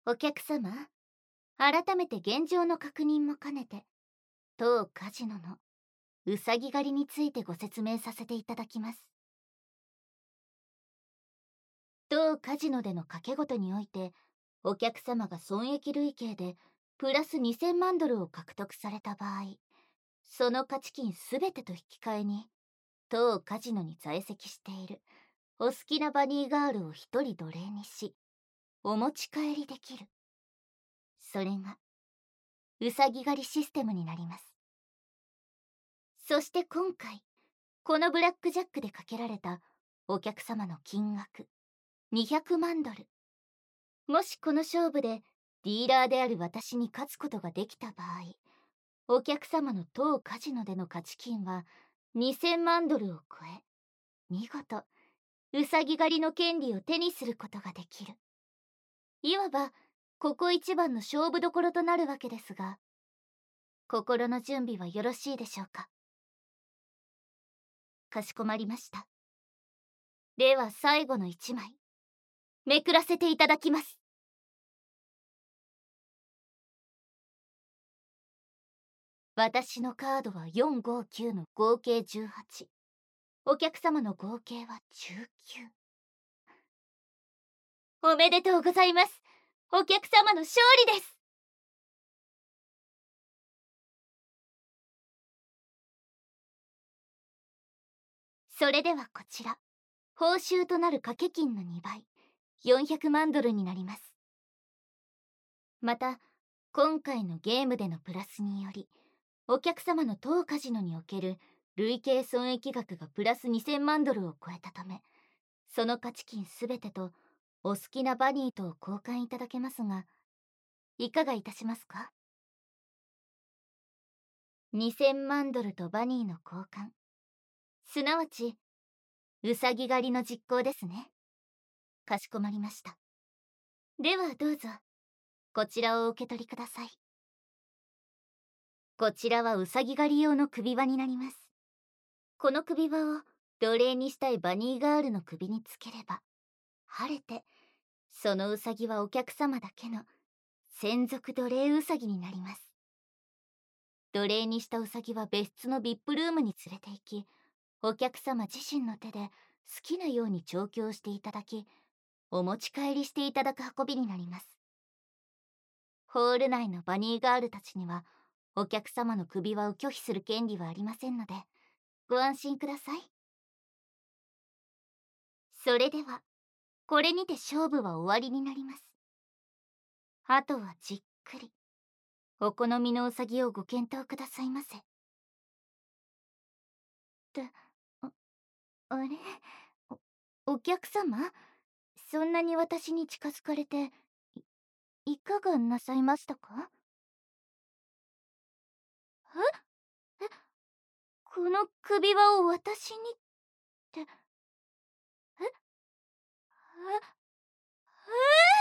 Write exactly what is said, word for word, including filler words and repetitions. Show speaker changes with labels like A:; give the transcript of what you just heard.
A: お客様、改めて現状の確認も兼ねて、当カジノのうさぎ狩りについてご説明させていただきます。当カジノでの賭け事において、お客様が損益累計でプラスにせんまんドルを獲得された場合、その価値金すべてと引き換えに、当カジノに在籍しているお好きなバニーガールを一人奴隷にし、お持ち帰りできる。それが、うさぎ狩りシステムになります。そして今回、このブラックジャックでかけられたお客様の金額、にひゃくまんドル。もしこの勝負でディーラーである私に勝つことができた場合、お客様の当カジノでの勝ち金はにせんまんドルを超え、見事、うさぎ狩りの権利を手にすることができる。いわば、ここ一番の勝負どころとなるわけですが、心の準備はよろしいでしょうか。かしこまりました。では最後の一枚、めくらせていただきます。私のカードはよんごきゅうの合計じゅうはち。お客様の合計はじゅうきゅう。おめでとうございます。お客様の勝利です。それではこちら、報酬となる掛け金のにばい、よんひゃくまんドルになります。また、今回のゲームでのプラスにより、お客様の当カジノにおける累計損益額がプラスにせんまんドルを超えたため、その価値金すべてとお好きなバニーとを交換いただけますが、いかがいたしますか？にせんまんドルとバニーの交換、すなわちうさぎ狩りの実行ですね。かしこまりました。ではどうぞ、こちらをお受け取りください。こちらはうさぎ狩り用の首輪になります。この首輪を奴隷にしたいバニーガールの首につければ、晴れてそのうさぎはお客様だけの専属奴隷うさぎになります。奴隷にしたうさぎは別室の ブイアイピー ルームに連れて行き、お客様自身の手で好きなように調教していただき、お持ち帰りしていただく運びになります。ホール内のバニーガールたちにはお客様の首輪を拒否する権利はありませんので、ご安心ください。それではこれにて勝負は終わりになります。あとはじっくりお好みのうさぎをご検討くださいませ。ってあ、あれお、お客様、そんなに私に近づかれて い, いかがなさいましたか？ええこの首輪を私にってえええ